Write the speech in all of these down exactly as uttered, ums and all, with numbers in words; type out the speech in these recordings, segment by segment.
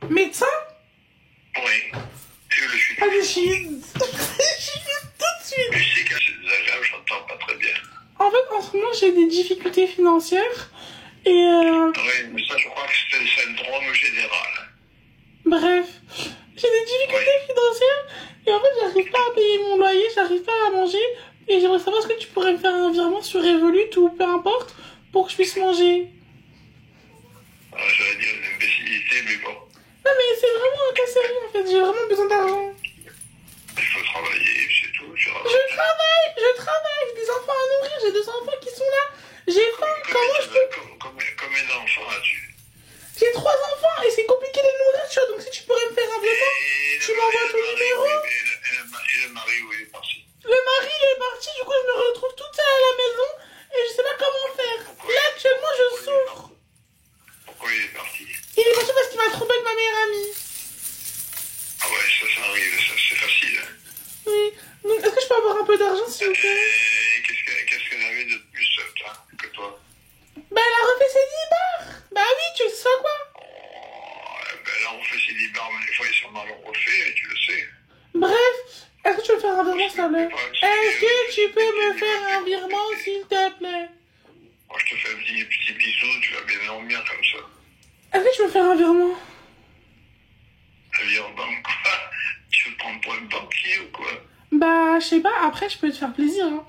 Médecin? Oui, je le suis. Allez, j'y vais. J'y vais tout de suite. Je sais que c'est désagréable, j'entends pas très bien. En fait, en ce moment, j'ai des difficultés financières. Et euh... Oui, mais ça, je crois que c'est le syndrome général. Bref, j'ai des difficultés Oui. financières. Et en fait, j'arrive pas à payer mon loyer, j'arrive pas à manger. Et j'aimerais savoir ce que tu pourrais me faire un virement sur Revolut ou peu importe pour que je puisse manger. Alors, j'allais dire une imbécilité, mais bon, Non, mais c'est vraiment un cas sérieux en fait, j'ai vraiment besoin d'argent. il faut travailler, c'est tout. Tu Je travaille, je travaille, j'ai des enfants à nourrir, j'ai deux enfants qui sont là. J'ai faim, comment je peux... Comme, comme, comme un enfant as-tu? J'ai trois enfants et c'est compliqué de les nourrir, tu vois, donc si tu pourrais me faire un virement, Et tu le- m'envoies et ton le mari, numéro. oui, mais Et le, et le ma- et le mari, où il est parti? Le mari il est parti, du coup je me retrouve toute seule à la maison et je sais pas comment faire. Pourquoi Là il- actuellement je pourquoi il est souffre. parti? Pourquoi il est parti? Il est parti parce qu'il m'a trompé avec ma meilleure amie. Ah ouais, ça, ça arrive, ça, c'est facile. Hein. Oui, donc est-ce que je peux avoir un peu d'argent s'il vous plaît? Et qu'est-ce que- qu'est-ce qu'elle avait de plus, toi, que toi? Bah elle a refait ses dix bars. Bah oui, tu sais quoi? Oh, eh ben là, on fait ses dix bars, mais des fois, ils sont mal refaits, et tu le sais. Bref, est-ce que tu peux me faire un virement s'il te plaît? Est-ce que tu peux me faire un virement s'il te plaît? Moi, je te fais un petit, petit bisou, tu vas bien dormir comme ça. Est-ce que tu peux me faire un virement? La vie en banque, quoi. Tu veux prendre pour un banquier ou quoi? Bah, je sais pas, après je peux te faire plaisir. Hein.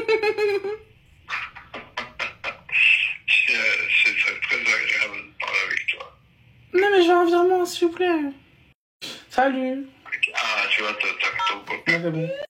C'est euh, c'est très, très agréable de parler avec toi. Non mais je veux un virement s'il vous plaît. Salut. Ah, tu vois, t'as t'as ton copain. Ouais, c'est bon.